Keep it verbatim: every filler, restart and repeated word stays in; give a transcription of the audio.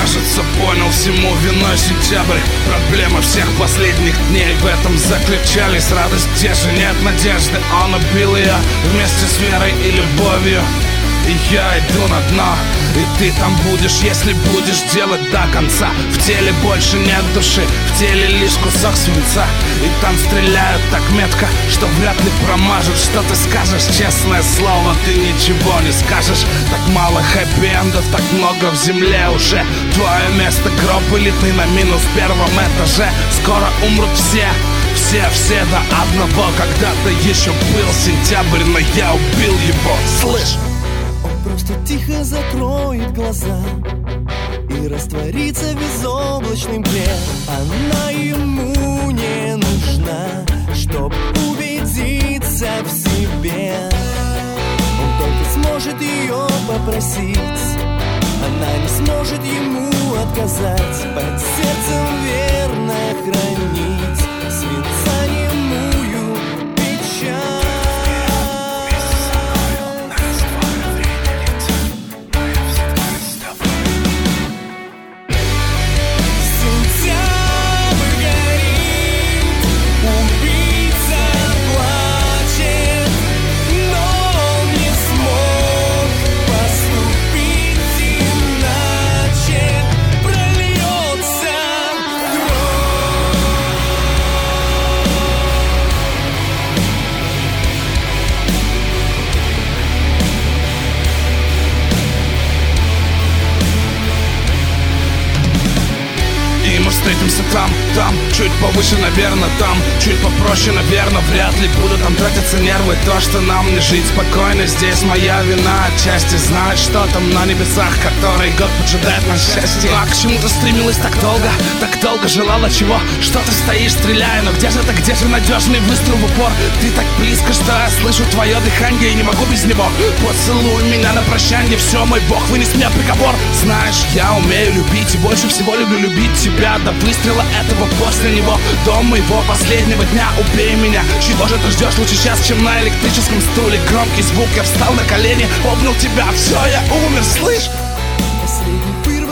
кажется, понял, всему виной сентябрь. Проблемы всех последних дней в этом заключались. Радость, где же нет надежды, он убил ее вместе с верой и любовью. И я иду на дно, и ты там будешь, если будешь делать до конца. В теле больше нет души, в теле лишь кусок свинца. И там стреляют так метко, что вряд ли промажут. Что ты скажешь, честное слово, ты ничего не скажешь. Так мало хэппи-эндов, так много в земле уже. Твое место гроб, или ты на минус первом этаже. Скоро умрут все, все, все до одного. Когда-то еще был сентябрь, но я убил его, слышь? Просто тихо закроет глаза и растворится в безоблачной мгле. Она ему не нужна, чтоб убедиться в себе. Он только сможет ее попросить, она не сможет ему отказать. Под сердцем верно хранить свинца немую печаль. Встретимся там, там, чуть повыше, наверное, там, чуть попроще, наверное, вряд ли будут там тратиться нервы. То, что нам не жить спокойно, здесь моя вина отчасти. Знать, что там на небесах, который год поджидает на счастье. А к чему ты стремилась так долго, так долго желала чего? Что ты стоишь, стреляя, но где же ты, где же надежный выстрел в упор? Ты так близко, что я слышу твое дыхание и не могу без него. Поцелуй меня на прощанье, все, мой бог, вынес мне приговор. Знаешь, я умею любить и больше всего люблю любить тебя. До выстрела этого, после него, до моего последнего дня. Убей меня, чего же ты ждешь лучше сейчас, чем на электрическом стуле? Громкий звук, я встал на колени, обнял тебя, все, я умер, слышь? Последний